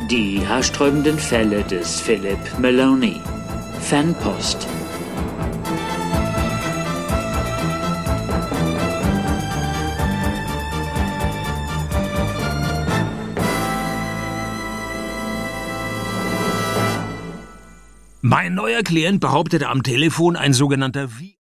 Die haarsträubenden Fälle des Philip Maloney. Fanpost. Mein neuer Klient behauptete am Telefon, ein sogenannter